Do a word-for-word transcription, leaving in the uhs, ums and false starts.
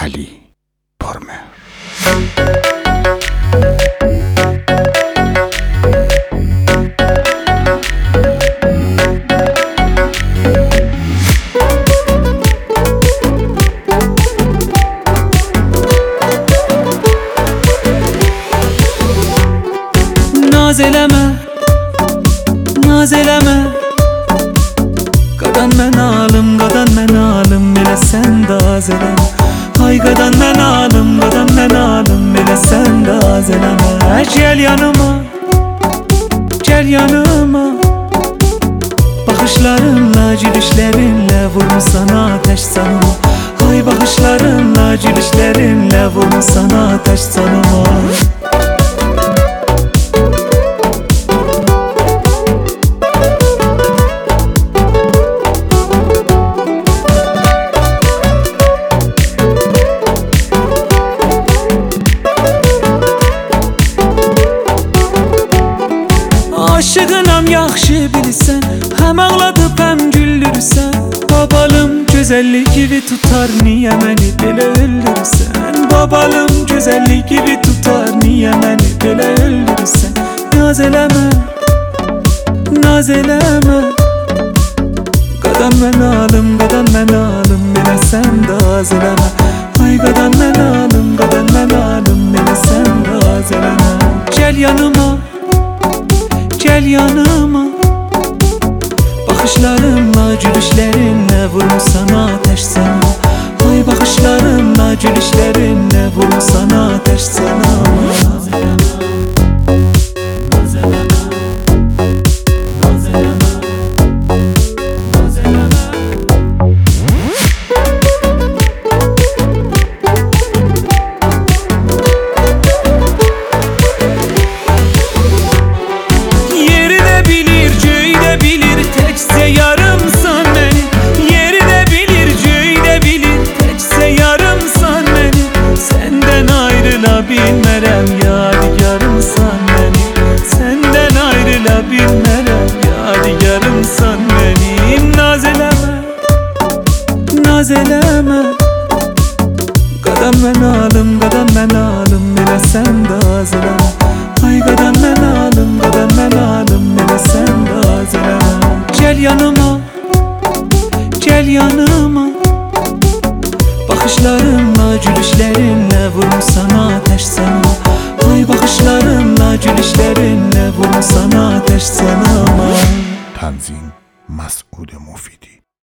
Ali Pormer. Naz eleme, naz eleme. Qadan mən alım, qadan mən alım, elə sən də az eləmə. Ay qadan mən alım, qadan mən alım, elə sən də az eləmə. Gəl yanıma, gəl yanıma. Baxışlarınla, gülüşlərinlə vurmusan ateş canıma. Ay baxışlarınla, gülüşlərinlə vurmusan ateş canıma. Aşığınam yaxşı bilirsən, həm ağladıb həm güldürürsən. Babalım gözəllik gibi tutar, niyə məni belə öldürürsən? Babalım gözəllik gibi tutar, niyə məni belə öldürürsən? Naz eləmə, naz eləmə. Qadan mən alım, qadan mən alım, elə sən də az eləmə. Ay qadan mən alım, qadan mən alım, elə sən də az eləmə. Gəl yanıma, gəl yanıma. Baxışlarınla, gülüşlərinlə vurmusan ateş sana. Ay baxışlarınla, gülüşlərinlə vurmusan ateş sana. Naz eləmə, naz eləmə, naz eləmə, naz eləmə. Yeri de bilir, göğü de bilir, tekse yarımsan beni. Yeri de bilir, göğü de bilir, tekse yarımsan beni. Senden ayrılabilmərəm, yadigarımsan beni. Senden ayrılabilmərəm, yadigarımsan benim. Naz eləmə, naz eləmə. Qadan mən alım, qadan mən alım, elə sən də az eləmə. Ay qadan mən alım, qadan mən alım, elə sən də az eləmə. Gəl yanıma, gəl yanıma. Baxışlarınla, gülüşlərinlə vurmusan ateş sana. Ay baxışlarınla, gülüşlərinlə vurmusan ateş sana. Tanzim Mas'ud Mufidi.